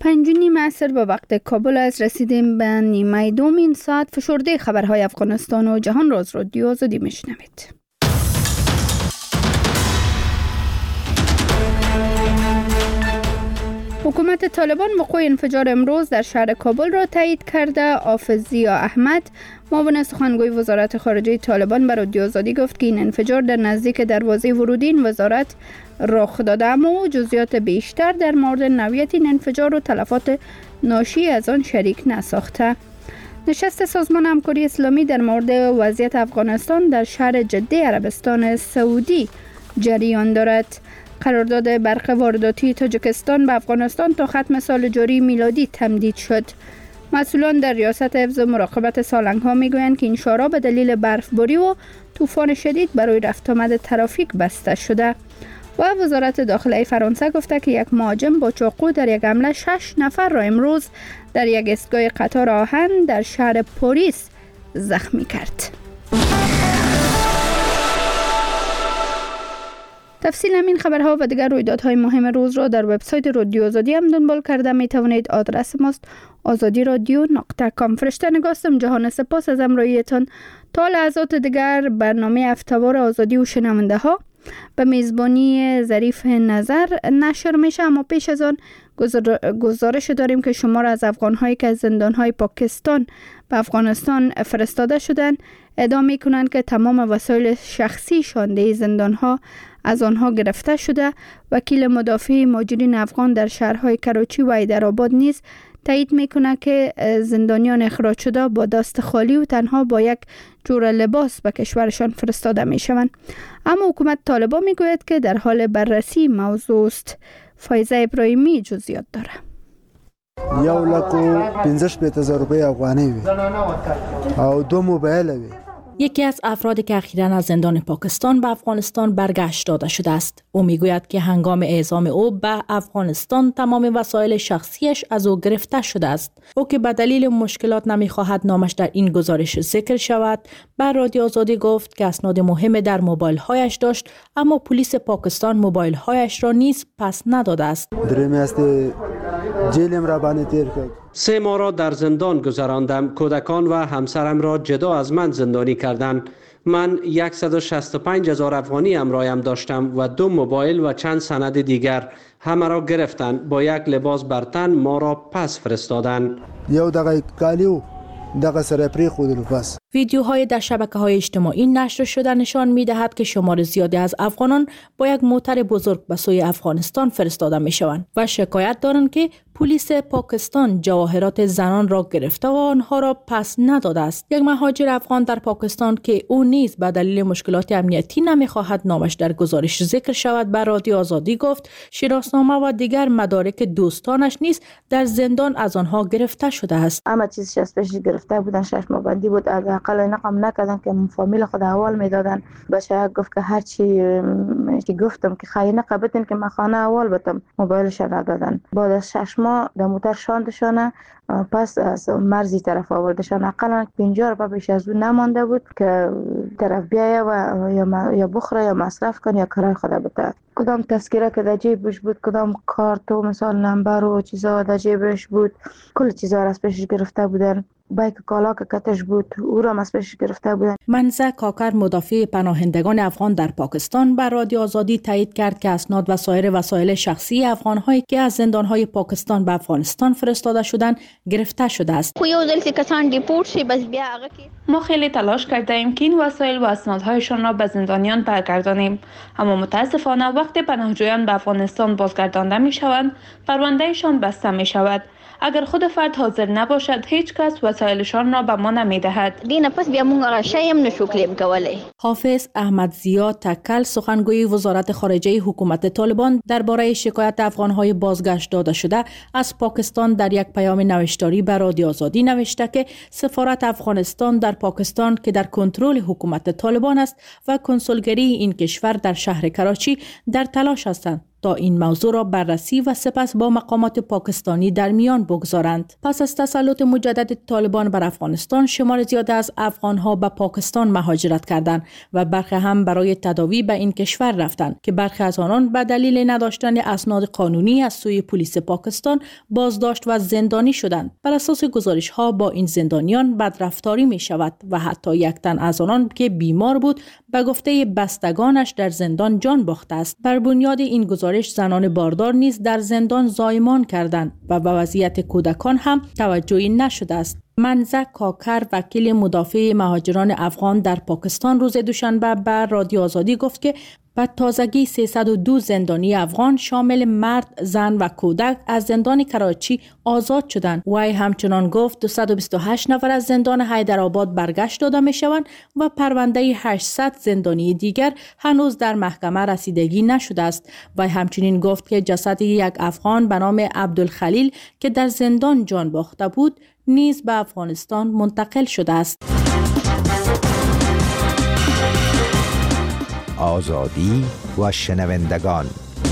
5:30 عصر به وقت کابل است. رسیدیم به نیمه دوم این ساعت. فشرده خبرهای افغانستان و جهان را از رادیو آزادی میشنوید. حکومت طالبان وقوع انفجار امروز در شهر کابل را تایید کرده. حافظ ضیا احمد، معاون سخنگوی وزارت خارجه طالبان، به رادیو آزادی گفت که این انفجار در نزدیک دروازه ورودی این وزارت رخ داده، اما جزئیات بیشتر در مورد نوعیت این انفجار و تلفات ناشی از آن شریک نساخته. نشست سازمان همکاری اسلامی در مورد وضعیت افغانستان در شهر جده عربستان سعودی جریان دارد. قرارداد برق وارداتی تاجیکستان به افغانستان تا ختم سال جاری میلادی تمدید شد. مسئولان در ریاست حفظ و مراقبت سالنگ‌ها میگویند که این شارع به دلیل برفباری و طوفان شدید برای رفت آمد ترافیک بسته شده. و وزارت داخله فرانسه گفته که یک مهاجم با چاقو در یک حمله 6 نفر را امروز در یک ایستگاه قطار آهن در شهر پاریس زخمی کرد. تفصیل همین خبرها و دیگر رویدادهای مهم روز را در وبسایت رادیو آزادی هم دنبال کرده می توانید. آدرس ماست azadiradio.com. فرشته نگاستم جهان، سپاس از همراهیتان. تا لحظات دیگر برنامه هفته‌وار آزادی و شنونده ها به میزبانی ظریف نظر نشر میشه، اما پیش از آن گزارش داریم که شمار از افغان‌هایی که از زندان‌های پاکستان به افغانستان فرستاده شدند ادعا می‌کنند که تمام وسایل شخصی شانده زندان‌ها از آنها گرفته شده. وکیل مدافع مهاجرین افغان در شهرهای کراچی و حیدرآباد نیز تایید میکنه که زندانیان اخراج شده با دست خالی و تنها با یک جور لباس به کشورشان فرستاده میشوند. اما حکومت طالبان میگوید که در حال بررسی موضوع است. فایزه ابراهیمی جزئیات داره. 1,50,000 روپی افغانی وی او 2 موبایل وی. یکی از افرادی که اخیراً از زندان پاکستان به افغانستان برگشت داده شده است. او میگوید که هنگام اعزام او به افغانستان تمام وسایل شخصیش از او گرفته شده است. او که به دلیل مشکلات نمیخواهد نامش در این گزارش ذکر شود، به رادیو آزادی گفت که اسناد مهم در موبایل هایش داشت، اما پلیس پاکستان موبایل هایش را نیز پس نداده است. جیلم را بانی تیر کرد. 3 ماه را در زندان گذراندم. کودکان و همسرم را جدا از من زندانی کردند. من 165,000 افغانی همراهم داشتم و 2 موبایل و چند سند دیگر. همه را گرفتند. با یک لباس بر تن ما را پس فرستادند. یو دقیقه کالیو دغه سره پری خودلو پس. ویدیوهای در شبکه‌های اجتماعی نشر شده نشان می‌دهد که شمار زیادی از افغانان با یک موتر بزرگ به سوی افغانستان فرستاده می‌شوند و شکایت دارند که پلیس پاکستان جواهرات زنان را گرفته و آنها را پس نداده است. یک مهاجر افغان در پاکستان که او نیز به دلیل مشکلات امنیتی نمی‌خواهد نامش در گزارش ذکر شود، به رادیو آزادی گفت شناسنامه و دیگر مدارک دوستانش نیز در زندان از آنها گرفته شده است. اما چیزی از پیش گرفته بودن، 6 ماه بندی بود. حداقل نقم نکردن که فامیل خود احوال میدادن. بچه گفت که هر چی که گفتم که خیلی نقبتین که من خانه احوال بدم، موبایلش ندادن. بعد از 6 ماه در موتر شاندشانه، پس از مرزی طرف آوردشان. اقلا 50 روپیه بیش از اون نمانده بود که طرف بیایه و یا بخوره یا مصرف کنه یا کرای خود بده. کدام تذکره که در جیبش بود، کدام کارت و مثال نمبر و چیزا در جیبش بود، کل چیزا را از پیشش گرفته بودن. بایک کالا که کتش بود او را از پیشش گرفته بودن. منزه کاکر، مدافع پناهندگان افغان در پاکستان، بر رادیو آزادی تایید کرد که اسناد و سایر وسایل شخصی افغان‌هایی که از زندان‌های پاکستان به افغانستان فرستاده شدند گرفته شده است. ما خیلی تلاش کردیم که این وسایل و اسنادهایشان را به زندانیان برگردانیم، اما متاسفانه وقتی پناهجویان به افغانستان بازگردانده می‌شوند، پروندهشان بسته می‌شود. اگر خود فرد حاضر نباشد، هیچ کس وسایلشان را به ما نمی‌دهد. دینه پس بیا مونږ هغه شی هم نشو کلیم کولی. حافظ احمد ضیا تکل، سخنگوی وزارت خارجه حکومت طالبان، درباره شکایت افغان‌های بازگشت داده شده از پاکستان در یک پیام نوشتاری به رادیو آزادی نوشته که سفارت افغانستان در پاکستان که در کنترل حکومت طالبان است و کنسولگری این کشور در شهر کراچی در تلاش هستند تا این موضوع را بررسی و سپس با مقامات پاکستانی در میان بگذارند. پس از تسلط مجدد طالبان بر افغانستان، شمار زیاد از افغانها به پاکستان مهاجرت کردند و برخی هم برای تداوی به این کشور رفتند که برخی از آنان به دلیل نداشتن اسناد قانونی از سوی پلیس پاکستان بازداشت و زندانی شدند. بر اساس گزارش‌ها با این زندانیان بدرفتاری می شود و حتی یک تن از آنان که بیمار بود به گفته بستگانش در زندان جان باخته است. بر بنیاد این گزارش زنان باردار نیز در زندان زایمان کردند و به وضعیت کودکان هم توجهی نشده است. منزک کاکر، وکیل مدافع مهاجران افغان در پاکستان، روز دوشنبه به رادیو آزادی گفت که به تازگی 302 زندانی افغان شامل مرد، زن و کودک از زندان کراچی آزاد شدند. وی همچنان گفت 228 نفر از زندان حیدرآباد برگشت داده می شوند و پرونده 800 زندانی دیگر هنوز در محکمه رسیدگی نشده است. وی همچنین گفت که جسد یک افغان به نام عبدالخلیل که در زندان جان باخته بود نیز به افغانستان منتقل شده است. آزادی و شنوندگان.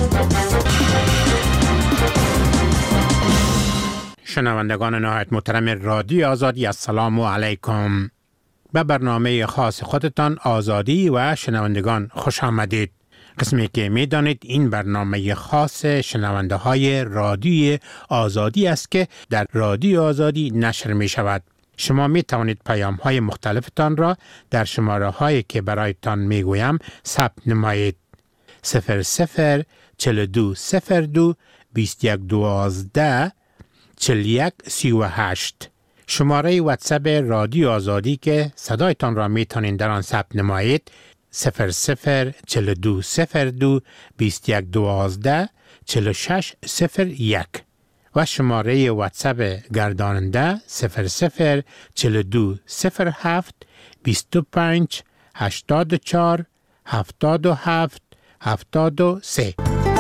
شنوندگان نهایت محترم رادیو آزادی، السلام علیکم. به برنامه خاص خودتان آزادی و شنوندگان خوش آمدید. قسمی که می دانید این برنامه خاص شنونده های رادیو آزادی است که در رادیو آزادی نشر می شود. شما می توانید پیام های مختلفتان را در شماره هایی که برایتان می گویم ثبت نمایید. 00 42 02 21 12 41 38. شماره واتساپ رادیو آزادی که صدایتان را می توانید در آن ثبت نمایید 00 42 02 21 12 46 01 و شماره واتساپ گرداننده 00 42 07 25 84 77 73.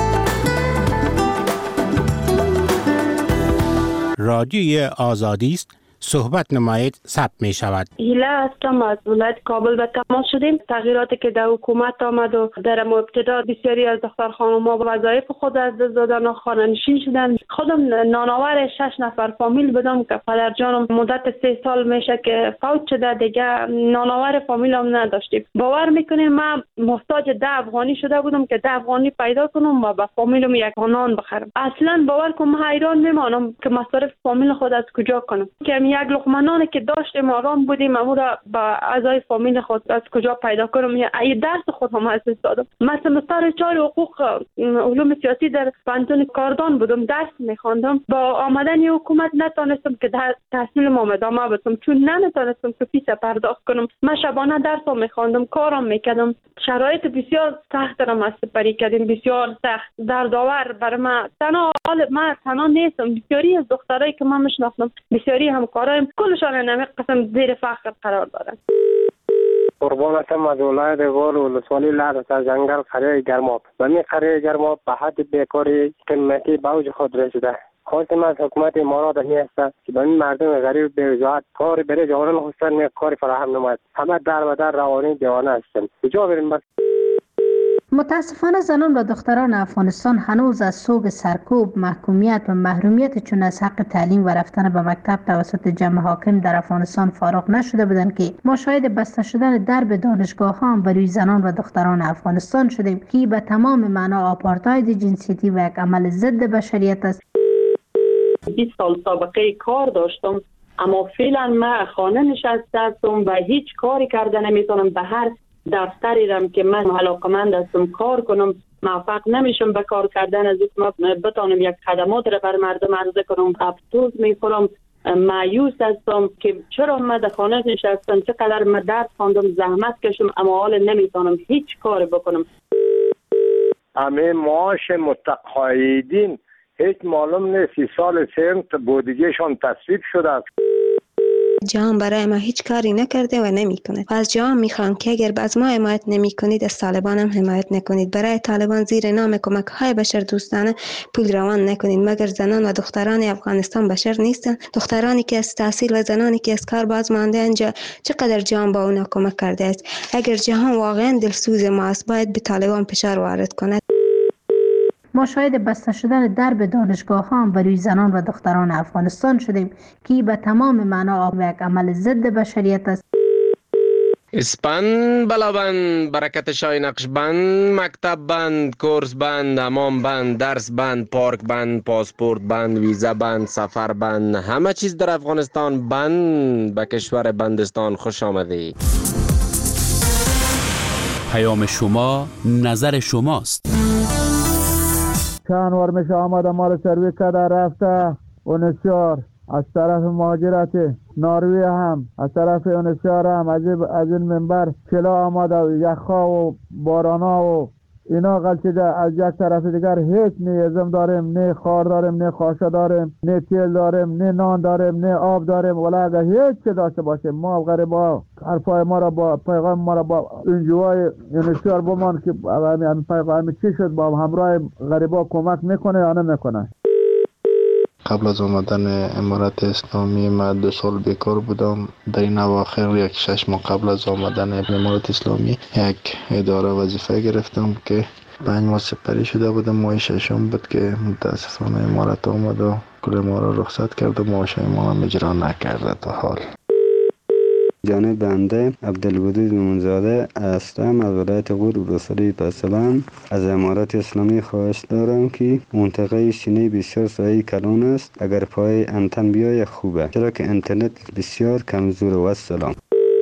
رادیوی آزادی است. صحبت نمایید ثبت می شود. هیله هستم، از ولایت کابل به تماس شدیم. تغییراتی که در حکومت آمد و در ابتدا بسیاری از دختر خانم‌ها وظایف خود از دست دادن و خانه‌نشین شدن. خودم نانآور 6 نفر فامیل بودم که پدر جانم مدت 3 سال میشه که فوت شده، دیگه نانآور فامیلم نداشتیم. باور میکنین من محتاج 10 افغانی شده بودم که 10 افغانی پیدا کنم و به فامیلم یک نان بخرم. اصلا باور کن من حیران میمانم که مصارف فامیل خود از کجا کنم. که یک لقمه نانی که داشتیم آرام بودیم، اما را با اعضای فامیل خود از کجا پیدا کنم. ای درس خود هم از دست دادم. من سمستر 4 حقوق علوم سیاسی در پانتون کاردان بودم، درس میخواندم. با آمدن حکومت نتونستم که تحصیلم ادامه بدم، چون نمیتونستم که فیس پرداخت کنم. من شبانه درس میخواندم، کارم میکردم. شرایط بسیار سخت را ما سپری کردیم، بسیار سخت، دردآور برای من. تنها نیستم، بسیاری از دخترایی که من میشناسم، بسیاری همکارایم، کلشان نمی قسم زیر فقر قرار دارن. قربانتم از ولایت غور و ولسوالی لعدت از جنگل قریه گرماب. و می قریه گرماب به حد بیکاری قیمتی به اوج خود رسیده. خواستم از حکومت امارات می است که به این مردم غریب بی‌وجاهت کاری برای جوانان خودشان می کاری فراهم نماید. همه در و در روانی دیوانه هستند. کجا بریم بس؟ متاسفانه زنان و دختران افغانستان هنوز از سوگ سرکوب، محکومیت و محرومیت چون از حق تعلیم و رفتن به مکتب توسط جمع حاکم در افغانستان فارغ نشده بودند که ما شاهد بسته شدن درب دانشگاه ها هم بروی زنان و دختران افغانستان شدیم که به تمام معنا آپارتاید جنسیتی و یک عمل ضد بشریت است. 20 سال سابقه کار داشتم، اما فعلا من خانه نشسته هستم و هیچ کاری کرده نمیتونم. به هر دفتری رم که من علاقمند هستم کار کنم، موفق نمیشم به کار کردن. از اینکه بتونم یک خدمات را بر مردم عرضه کنم، افسوس میخورم، مایوس هستم که چرا من در خانه نشستم، چقدر من درس خواندم، زحمت کشم، اما حالا نمیتونم هیچ کار بکنم. همه معاش متقاعدین هیچ معلوم نیست 30 سال سنت بودجهشان تصویب شده است. جهان برای ما هیچ کاری نکرده و نمیکنه. از جهان میخوام که اگر از ما حمایت نمیکنید از طالبان هم حمایت نکنید. برای طالبان زیر نام کمک های بشر دوستانه پول روان نکنید، مگر زنان و دختران افغانستان بشر نیستن؟ دخترانی که از تحصیل و زنانی که از کار باز مانده انجا چقدر جهان با اونا کمک کرده است؟ اگر جهان واقعا دلسوز ما است باید به طالبان فشار وارد کند. ما شاهد بسته شدن درب دانشگاه ها هم بروی زنان و دختران افغانستان شدیم که به تمام معنا یک عمل ضد بشریت است. اسپند بلابند، برکت شای نقش بند، مکتب بند، کورس بند، حمام بند، درس بند، پارک بند، پاسپورت بند، ویزا بند، سفر بند، همه چیز در افغانستان بند. به کشور بندستان خوش آمدید. پیام شما نظر شماست. چند بار میشه آمده ما رو سرویس کرده رفته اونسیار از طرف مهاجرت ناروی هم از طرف اونسیار هم از این منبر کلا آمده یخها و بارانا و اینا غلطیده. از یک طرف دیگر هیچ نه ازم داریم، نه خار داریم، نه خاشه داریم، نه تیل داریم، نه نان داریم، نه آب داریم. ولی اگر هیچ چی داشته باشیم ما غریبا حرفای ما را با پیغام ما را با انجوای اونسیار بمان که همین پیغام چی شد با همراه غریبا کمک میکنه یا نمیکنه. قبل از آمدن امارت اسلامی من 2 سال بیکار بودم. در این اواخر یک 6 ماه قبل از آمدن امارت اسلامی یک اداره وظیفه گرفتم که 5 ماه سپری شده بودم. ماه 6 بود که متاسفانه امارت آمد و کل ما را رخصت کرد و معاش ما هم اجرا نکرده تا حال. جانب بنده عبدالودود مومنزاده هستم از ولایت غور بروسری پاسبان. از امارت اسلامی خواهش دارم که منطقه سینه بسیار سایه کلان است، اگر پای انتن بیای خوبه، چرا که اینترنت بسیار کمزور. و السلام.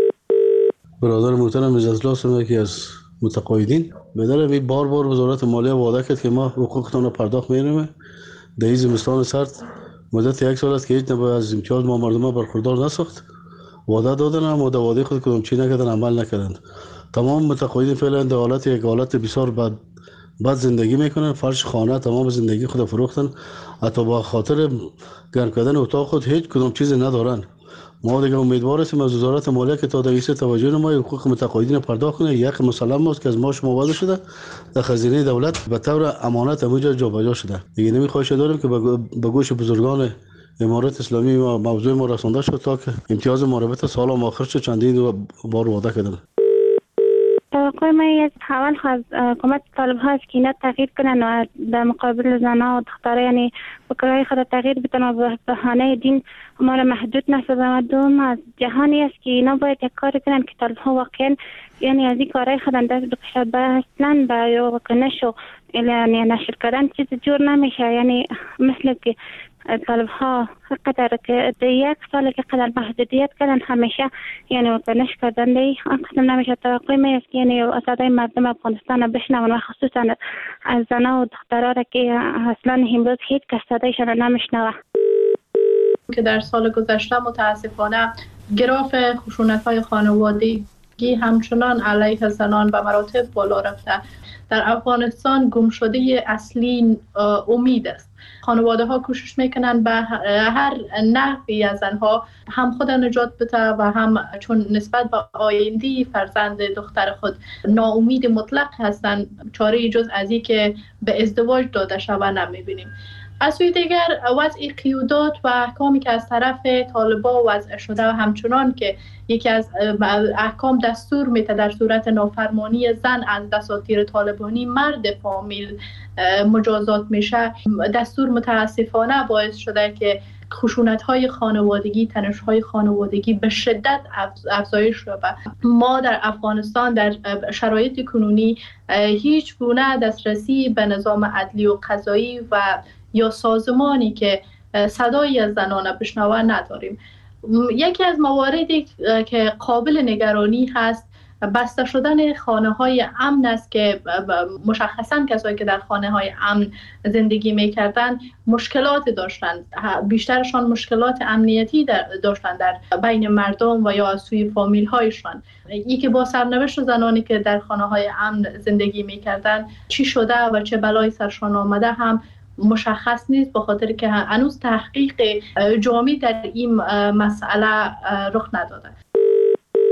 برادر محترم عزت الله هستم، یکی از متقاعدین. بدل بار وزارت مالیه وعده کرد که ما حقوقتون رو پرداخت می‌کنیم. در این زمستان سرد مدت 1 سال است که هیچ نوع از امتیاز ما مردم برخوردار نساخت. وعده دادن اما وعده خود کدام چی نکردن، عمل نکردند. تمام متقاعدین فعلا در حالت یک حالت بسیار بد زندگی میکنن. فرش خانه تمام زندگی خود فروختن، حتی با خاطر گرم کردن اتاق خود هیچ کدام چیز ندارن. ما دیگه امیدوار هستیم از وزارت مالیه که تا دیگه توجه نمای حقوق متقاعدین پرداخت کنه. یک مسلم است که از ما شما وعده شده در خزینه دولت به طور امانت همونجا جابجا شده. دیگه نمیخواهش داریم که به گوش بزرگان امارت اسلامی و موضوع ما رسانده شد تا که امتیاز مربوط سال آخر شد. چندین بار وعده کردم. توقع ما از اول از حکومت طالب هاست که اینا تغییر کنن و در مقابل زنها و دخترها یعنی فکرهای خود تغییر بدن و به بهانه دین ما را محدود نسازن. و دوم از جهانی است که اینا باید یک کار کنن که طالب ها واقعا یعنی از این کارهای خود دست بکشد. اصلا با یا کنش و یعنی نشر کردن چیز جور نمیشه. یعنی مثل که طالب ها قدر که 1 سال که قدر محدودیت کردن همیشه یعنی واکنش کردن دی قسم نمیشه. توقع می است یعنی صدای مردم افغانستان بشنون و خصوصا از زنها و دخترها را که اصلا امروز هیچ کس صدایشان نمیشنوه. که در سال گذشته متاسفانه گراف خشونت‌های خانوادگی همچنان علیه زنان به مراتب بالا رفته. در افغانستان گمشده اصلی امید است. خانواده ها کوشش میکنن به هر نحوی از آنها هم خود نجات بده و هم چون نسبت به آینده فرزند دختر خود ناامید مطلق هستن، چاره جز از این که به ازدواج داده شود نمیبینیم. از سوی دیگر وضع قیودات و احکامی که از طرف طالبان وضع شده و همچنان که یکی از احکام دستور میده در صورت نافرمانی زن از دساتیر طالبانی مرد فامیل مجازات میشه، دستور متاسفانه باعث شده که خشونت‌های خانوادگی، تنش‌های خانوادگی به شدت افزایش یابد. ما در افغانستان در شرایط کنونی هیچ گونه دسترسی به نظام عدلی و قضایی و یا سازمانی که صدایی از زنان بشنوه نداریم. یکی از مواردی که قابل نگرانی هست بسته شدن خانه‌های امن است که مشخصاً کسایی که در خانه‌های امن زندگی می‌کردن مشکلات داشتند، بیشترشان مشکلات امنیتی داشتند در بین مردم و یا از سوی فامیل‌هایشان. یکی با سرنوشت زنانی که در خانه‌های امن زندگی می‌کردند چی شده و چه بلایی سرشان آمده هم مشخص نیست، به خاطر که هنوز تحقیق جامع در این مسئله رخ نداده.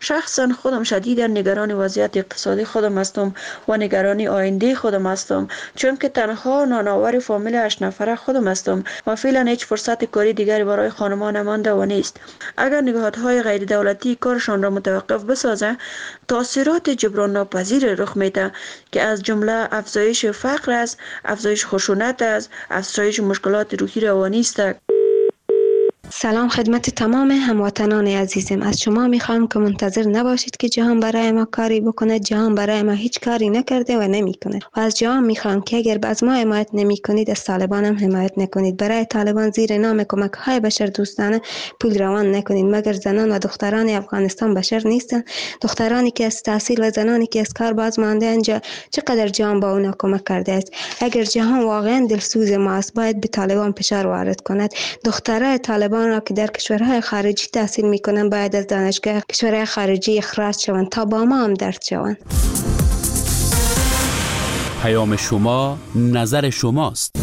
شخصا خودم شدیدا نگران وضعیت اقتصادی خودم هستم و نگرانی آینده خودم هستم، چون که تنها نانآور فامیل 8 نفره خودم هستم و فعلا هیچ فرصت کاری دیگری برای خانمان نمانده و نیست. اگر نگاههای غیر دولتی کارشان را متوقف بسازه، تاثیرات جبران ناپذیر رخ میده که از جمله افزایش فقر است، افزایش خشونت است، افزایش مشکلات روحی روانی است. سلام خدمت تمام هموطنان عزیزم. از شما میخوام که منتظر نباشید که جهان برای ما کاری بکنه. جهان برای ما هیچ کاری نکرده و نمیکنه. و از جهان میخوام که اگر از ما حمایت نمیکنید، از طالبان هم حمایت نکنید. برای طالبان زیر نام کمک های بشر دوستانه پول روان نکنید. مگر زنان و دختران افغانستان بشر نیستن؟ دخترانی که از تحصیل و زنانی که از کار باز مانده انجا چقدر جهان با اونا کمک کرده است. اگر جهان واقعا دلسوز ما است، باید به طالبان فشار وارد کند. دخترای طالبان را که در کشورهای خارجی تحصیل میکنن باید از دانشگاه کشورهای خارجی اخراج شوند تا با ما هم درد شوند. پیام شما نظر شماست.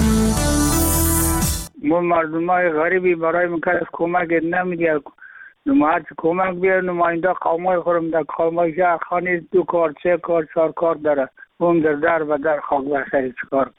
ما مردمای غریبی برای مکرس کمک نمیدید. نماز کمک بیار. نماینده قومای خورم در قومای شهر خانی 2 کار 3 کار 4 کار داره. اون در و در خاک بخشی چکار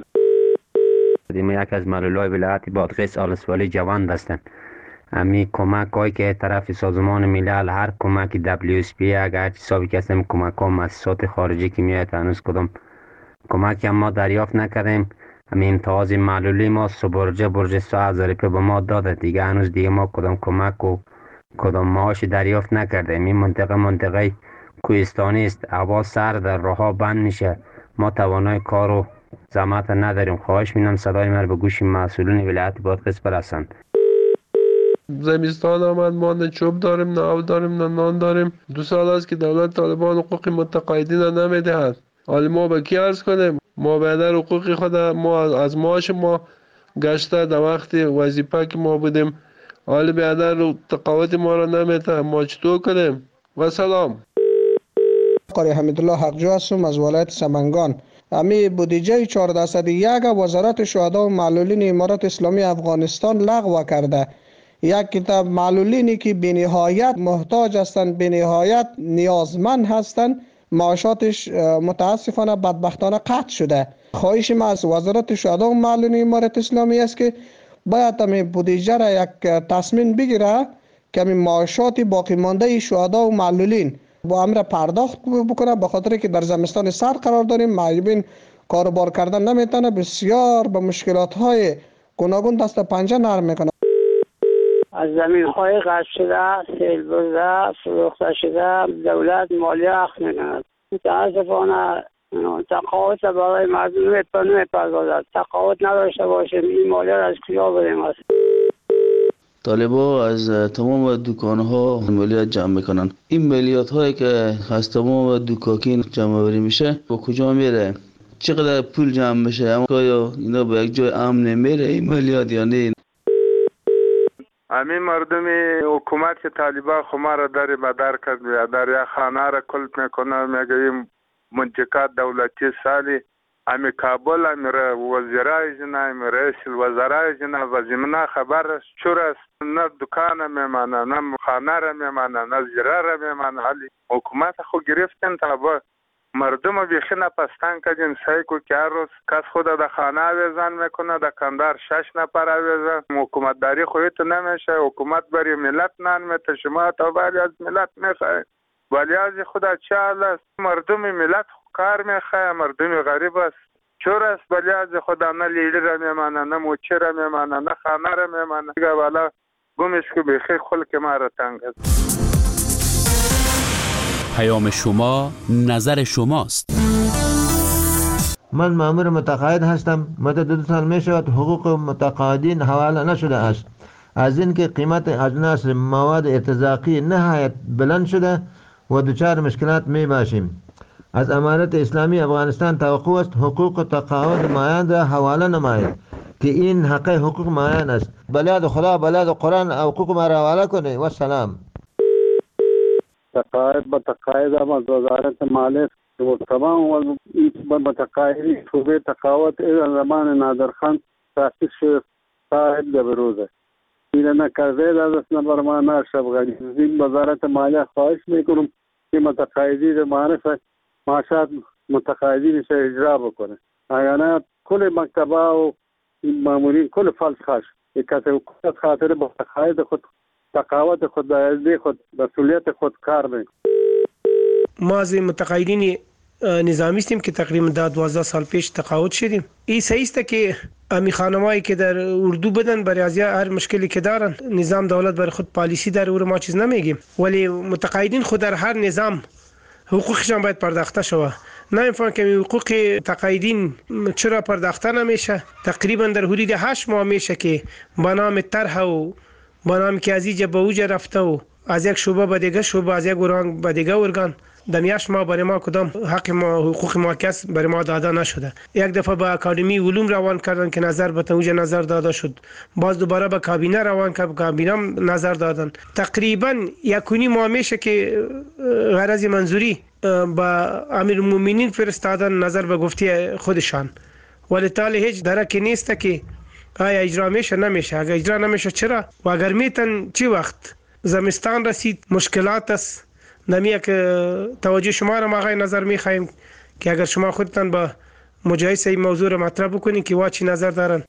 ما یک از معلولای ولایت بادغیس آلسوالی جوان هستند. امی کمک هایی که طرف سازمان ملل، هر کمک WSP اگر حسابی که هستیم کمک ها مؤسسات خارجی که میاد هنوز کدام کمک هم ما دریافت نکردیم. امی امتیاز معلولی ما برج 3000 روپیه به ما داده. دیگه هنوز دیگه ما کدام کمک و کدام معاش دریافت نکردیم. این منطقه کوهستانی است. هوا سرد، راهها بند میشه. ما توانای کار و زحمت نداریم. خواهش می‌کنم صدای ما رو به گوش مسئولین ولایت بادغیس برساند. زمستان آمد، ما نه چوب داریم، نه آب داریم، نه نان داریم. 2 سال است که دولت طالبان حقوق متقاعدین را نمیدهد. حالا ما به کی عرض کنیم؟ ما بیادر حقوق خود ما از معاش ما گشته در وقت وظیفه که ما بودیم. حالا بیادر تقاعد ما را نمیده. ما چطور کنیم؟ و سلام. قاری حمیدالله حقجو هستم از ولایت سمنگان. امی بودجه 1401 وزارت شهدا و معلولین امارات اسلامی افغانستان لغو کرده. یک کتاب معلولینی که بینهایت محتاج هستند، بینهایت نیازمند هستند، معاشاتش متاسفانه بدبختانه قطع شده. خواهش ما از وزارت شهدا و معلولین امارات اسلامی است که باید امی بودجه را یک تصمیم بگیره که امی معاشات باقی مانده شهدا و معلولین با امر پرداخت بکنه، به خاطر که در زمستان سر قرار داریم، معیوبین کاروبار کردن نمیتونه، بسیار به مشکلات های گوناگون دست پنجه نرم میکنه. از زمین های قطع شده، سیل برده، فروخته شده، دولت مالیه اخذ میکند. متاسفانه تقاعد برای مردم نمیپردازد. تقاعد نداشته باشیم این مالیه را از کجا بدیم است. طالبا از تمام دکان‌ها مالیات جمع میکنن. این مالیات هایی که از تمام دکاکین جمع آوری میشه با کجا میره؟ چقدر پول جمع میشه؟ اما آیا اینا به یک جای امن نمیره این مالیات یا نه؟ همین مردم حکومت که طالبان خما را در بدر کرد، در یک خانه را کلپ میکنه، میگه این منطقه دولتی سالی امی کابل امی وزیرای جنا امی رئیس الوزرای جنا و زمینه خبر چور است. نه دکان میمانه، نه خانه را میمانه، نه زیره را میمانه. حالی حکومت خود گرفتن تا با مردم بیخی نپستان کردین. سعی کو که هر روز کس خود در خانه آویزان میکنه، در کندار 6 نفر آویزان. حکومت داری خودت نمیشه. حکومت برای ملت نان میته، شما تا ولی از ملت میخواهید. ولی از خدا چه حال است؟ مردم ملت کار میخواه، مردم غریب است. چور است؟ ولی از خدا نه لیلی را میمانه، نه موچه را میمانه، نه خانه را میمانه. دیگه والا گمش که بخیر خلق ما را تنگ است. پیام شما نظر شماست. من مأمور متقاعد هستم. مدت 2 سال می شود حقوق متقاعدین حواله نشده است. از اینکه قیمت اجناس مواد ارتزاقی نهایت بلند شده و دچار مشکلات می باشیم. از امارت اسلامی افغانستان توقع است حقوق تقاعد مایان را حواله نماید که این حق حقوق مایان است. بلاد خدا، بلاد قرآن حقوق ما را حواله کنه. و سلام. تقاعد به تقاعد هم از وزارت مالیه و تمام متقاعدین صوبه تقاعد زمان نادرخان تاسیس شد صاحب بروزه این نکرده از نبرمان اشرف غنی. این وزارت مالیه خواهش میکنم که متقاعدین معرف معاشات متقاعدینش اجرا بکنه. اگر نه کل مکتبه و مامورین کل فلس خاش کسی از خاطر با تقاعد خود تقاعد خود به خود مسئولیت خود کار میکنه. ما از متقاعدین نظامی هستیم که تقریبا 12 سال پیش تقاعد شدیم. این صحیح است که امی خانمایی که در اردو بدن برای از هر مشکلی که دارن نظام دولت برای خود پالیسی داره و ما چیز نمیگیم، ولی متقاعدین خود در هر نظام حقوقشان باید پرداخته شود. نمی‌فهمم که حقوق تقاعدین چرا پرداخته نمیشه. تقریبا در حدود 8 ماه میشه که با نام طرح و با نام که از اینجا به اوجا رفته و از یک شعبه به دیگه شعبه، از یک ارگان به دیگه ارگان، در 8 ماه برای ما کدام حق ما حقوق ما کس برای ما داده نشده. یک دفعه به اکادمی علوم روان کردن که نظر به اوجا نظر داده شد، باز دوباره به کابینه روان کرد، کابینه نظر دادن. تقریبا 1.5 ماه میشه که غرض منظوری با امیرالمومنین فرستادن نظر به گفته خودشان، ولی تا هیچ درکی نیست که آیا اجرا میشه نمیشه. اگر اجرا نمیشه چرا و اگر میتن چی وقت زمستان رسید مشکلات است. نمیه که توجه شما را ما آقای نظر میخوایم که اگر شما خودتان با مجایسه این موضوع را مطرح بکنین که واچی نظر دارن.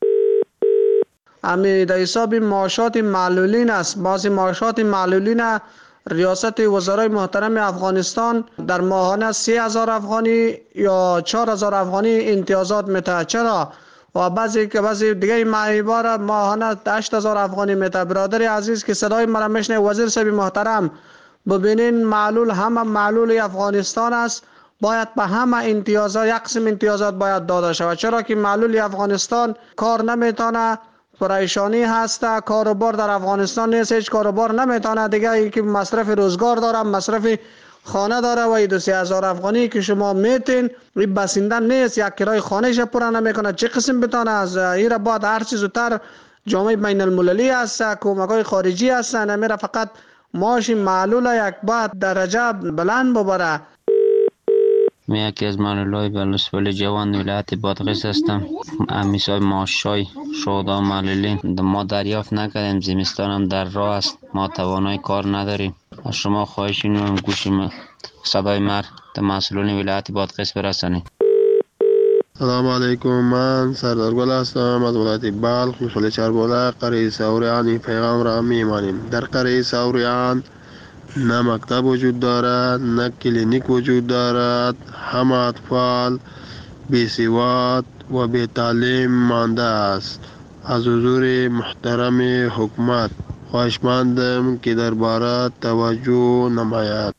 امی در حساب معاشات معلولین است. بعضی معاشات معلولین ریاست وزرای محترم افغانستان در ماهانه 3000 افغانی یا 4000 افغانی امتیازات میده. چرا؟ و بعضی دیگه معیبار ماهانه 8000 افغانی میده. برادر عزیز که صدای مرا میشنه، وزیر صاحب محترم ببینین معلول همه معلول افغانستان است، باید به همه امتیازات یک قسم امتیازات باید داده شود. چرا که معلول افغانستان کار نمیتونه، پریشانی هسته، کاروبار در افغانستان نیست، هیچ کاروبار نمیتونه دیگه، یکی مصرف روزگار داره، مصرف خانه داره و 2-3000 افغانی که شما میتین این بسنده نیست، یک کرای خانهش پورا نمیکنه. چه قسم بتونه از ایره بعد هر چیز زودتر جامعه بین المللی هست، کمک‌های خارجی هست، نمیره فقط معاش معلول یک بعد درجه بلند ببره. من یکی از معلولای بلوچستان جوان ولایت بادغیس هستم. امیسای معاشای شهدا معلولین ما دریافت نکردیم. زمستان هم در راه است، ما توانای کار نداریم. از شما خواهش اینم گوش صدای مر در مسئولین ولایت بادغیس برسانید. سلام علیکم، من سردار گل هستم از ولایت بلخ، مسئول چربوله قریه سوریان. این پیغام را میمانیم. در قریه سوریان نه مکتب وجود دارد، نه کلینیک وجود دارد. همه اطفال بی‌سواد و بی تعلیم مانده است. از حضور محترم حکومت خواهشمندم که درباره توجه نماید.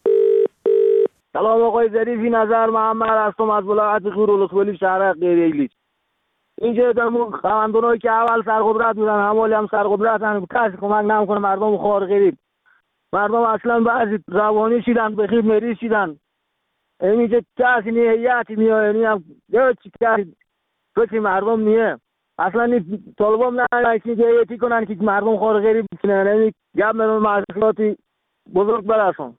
سلام آقای ظریفی، نظر محمد هستم از ولایت غور ولسوالی شهر غیریلیچ. اینجا دمون خواندونایی که اول سرقدرت بودن همالی هم سرقدرتن، کسی کمک نمیکنه مردم خوار غریب. مردم اصلا بعضی روانی شدن، بخیر مریض شدن. اینجا کسی نیه، هیئتی میاد، یعنی هم چی کسی فکر مردم نیه. اصلا این طالبان نه که هیئتی کنن که مردم خوار غریب بکنن. یعنی گپ میدونم محصولاتی بزرگ برسون.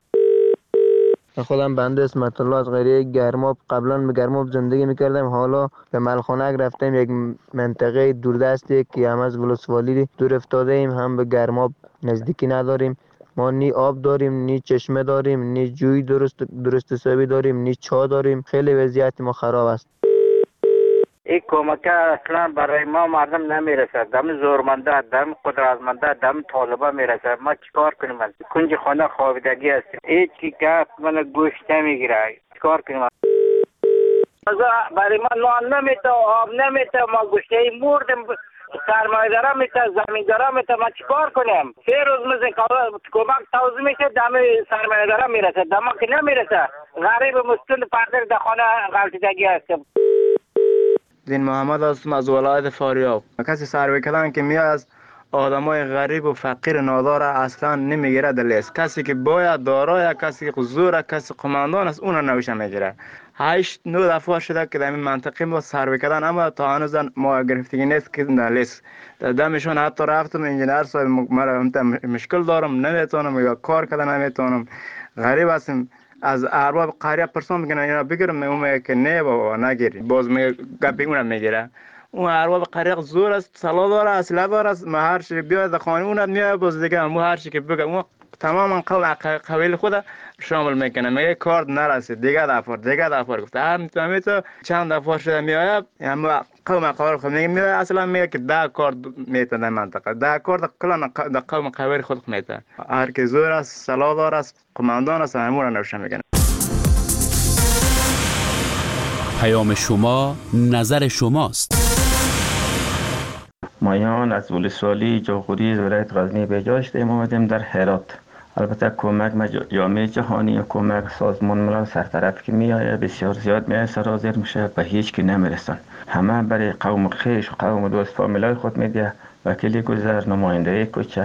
خودم بنده اسمت الله از قریه گرماب. قبلا به گرماب زندگی میکردم، حالا به ملخانک رفتیم، یک منطقه دوردستی که هم از ولسوالی دور افتاده ایم، هم به گرماب نزدیکی نداریم. ما نی آب داریم، نی چشمه داریم، نی جوی درست حسابی داریم، نی چا داریم. خیلی وضعیت ما خراب است. این کمک اصلا برای ما مردم نمیرسد. دم زورمنده، دم قدرتمنده، دم طالبه میرسد. ما چیکار کنیم؟ از کنج خانه خوابیدگی هستیم. هیچ گپ من گوش نمیگیره. چیکار کنیم؟ برای ما نان نمیته، آب نمیته، ما گوشته مردیم. سرمایه دارم میته، زمین دارم میته، ما چیکار کنیم؟ 3 روز مثل کمک توضیح میشه، دم سرمایه دارم میرسه، دم که نمیرسه. غریب مستون پردر در خانه غلطیدگی هستیم. دین محمد هستم از ولایت فاریاب. کسی سروی کردن که میاد از آدمای غریب و فقیر نادار اصلا نمیگیره در لیست. کسی که باید دارای، کسی که زور، کسی قماندان است، اون نوشه میگیره. 8-9 دفعه شده که در این منطقه ما سروی کردن، اما تا هنوز ما گرفتگی نیست که در لیست. دمشون حتی رفتم انجینر صاحب مشکل دارم، نمیتونم یا کار کردن نمیتونم. غریب هستم. از ارباب قریه پرسون میگن اینا بگیرم، اون که نه بابا نگیری، باز میگه گپی اونم میگیره. اون ارباب قریه زور است، سلا داره، اسلحه داره، ما هر چی بیاد خانه اونم میاد، باز دیگه مو هر چی که بگه اون تمام قوم قبیل خود شامل میکنه. میگه کارت نرسید دیگه دفعه گفته هر میتونم تو چند دفعه شده میآید اما قوم قبیل خود میگه اصلا میگه که 10 کارت میتونه منطقه 10 کارت کلا قوم قبیل خود میتونه. هر کی زور است سلادار است قماندان است همون را نوشته میکنه. پیام شما نظر شماست. مایان از ولسوالی جاغوری ولایت غزنی به جا هستیم. اومدیم در هرات. البته کمک جامعه جهانی و کمک سازمان ملل سرطرف که میآید بسیار زیاد میآید سرازیر میشه به هیچ کی نمیرسن. همه برای قوم خیش و قوم دوست فامیلای خود میده. وکیل گذر نماینده کوچه.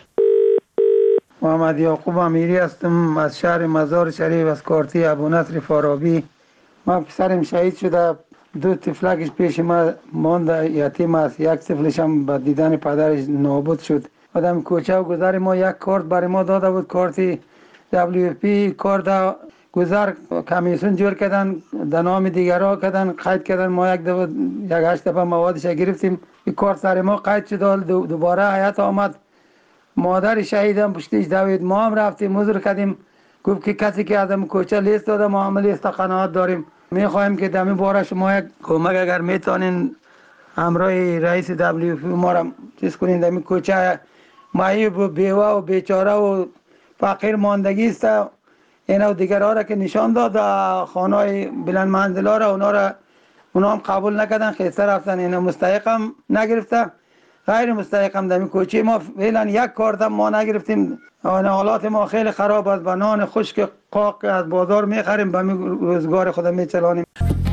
محمد یعقوب امیری هستم از شهر مزار شریف از کارتی ابونصر فارابی. ما پسرم شهید شده، 2 طفلکش پیش ما مانده یتیم است. یک طفلش هم با دیدن پدرش نابود شد. آدم کوچه و گذر ما یک کارت برای ما داده بود، کارتی WFP کارت گذر کمیسیون جور کردن در نام دیگرها کردن قید کردن. ما یک 8 دفعه موادش گرفتیم. این کارت سر ما قید شد. دوباره حیات آمد. مادر شهیدم پشتیش دوید. ما هم رفتیم حضور کردیم. گفت که کسی که آدم کوچه لیست داده ما هم لیست قناعت داریم. میخوایم که دمی باره شما یک کمک اگر میتونین همراه رئیس WFP ما را چیز کنین. دمی کوچه معیوب بیوه و بیچاره و فقیر ماندگی است. اینا و دیگرها را که نشان داد خانه‌های بلند منزلا را اونا هم قبول نکردن، خسته رفتن. اینا مستحق هم نگرفته، غیر مستحق هم. دمی کوچه ما فعلا یک کارت هم ما نگرفتیم. حالات ما خیلی خراب است. با نان خشک قاق از بازار میخریم، به روزگار خود میچلانیم.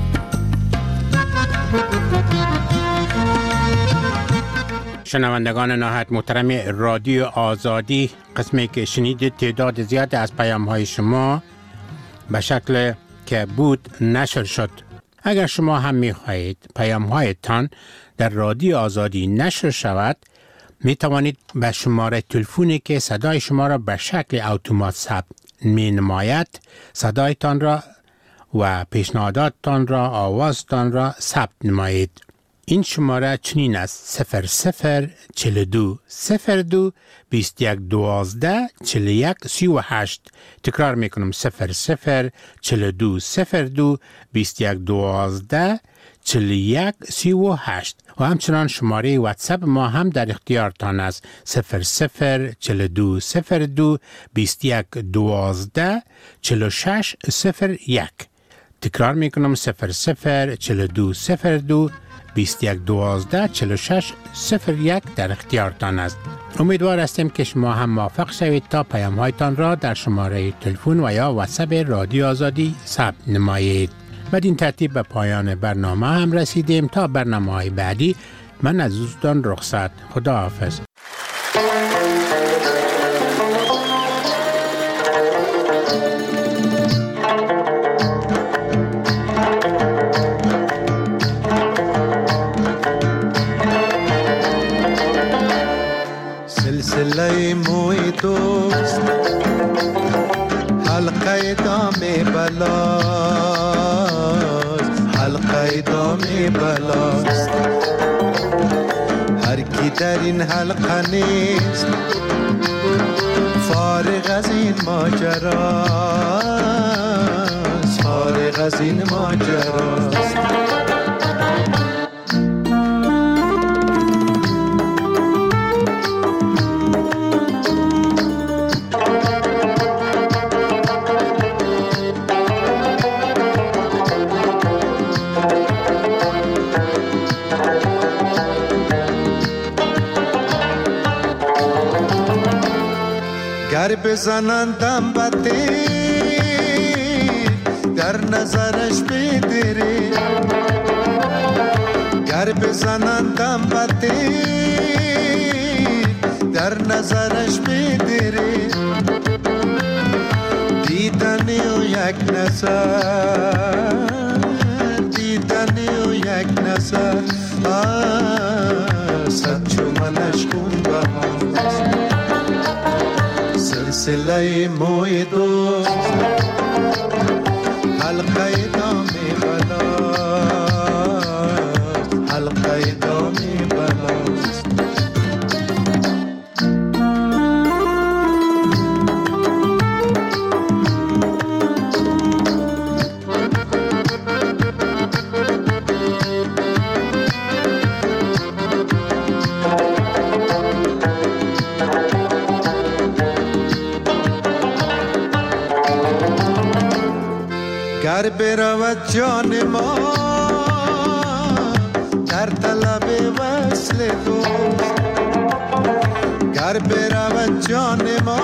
شنوندگان نهایت محترم رادیو آزادی، قسمی که شنیدید تعداد زیاد از پیام های شما به شکل که بود نشر شد. اگر شما هم می خواهید پیام هایتان در رادیو آزادی نشر شود، می توانید به شماره تلفنی که صدای شما را به شکل اتومات ثبت می نماید صدایتان را و پیشنهاداتتان را، آوازتان را ثبت نمایید. این شماره چنین است: 0042 02 21 12 41 38. تکرار میکنم: 0042 02 21 12 41 38. و همچنان شماره واتساپ ما هم در اختیارتان است: 0042 02 21 12 46 01. تکرار میکنم: 0042 02 21 12 46 01 در اختیارتان است. امیدوار هستیم که شما هم موفق شوید تا پیام هایتان را در شماره تلفن و یا واتساپ رادیو آزادی ثبت نمایید. بدین ترتیب به پایان برنامه هم رسیدیم. تا برنامه های بعدی من از دوستان رخصت. خدا حافظ. سلسله موی دوست حلقه دام بلاست، حلقه دام بلاست. هر کی در این حلقه نیست فارغ از این ماجراست، فارغ از این ماجراست. گر بزنندم بتیر در نظرش بدری، گر بزنندم بتیر در نظرش بدری. دیدنی و یک نظر، دیدنی و یک نظر، صد چو منش خون بهاست. سلسله موی دوست حلقه دام بلاست، حلقه دام بلاست. گر برود جان ما در طلب وصل دوست، گر برود جان ما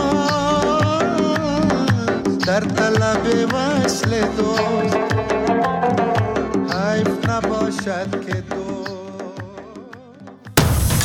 در طلب وصل دوست، حیف نباشد که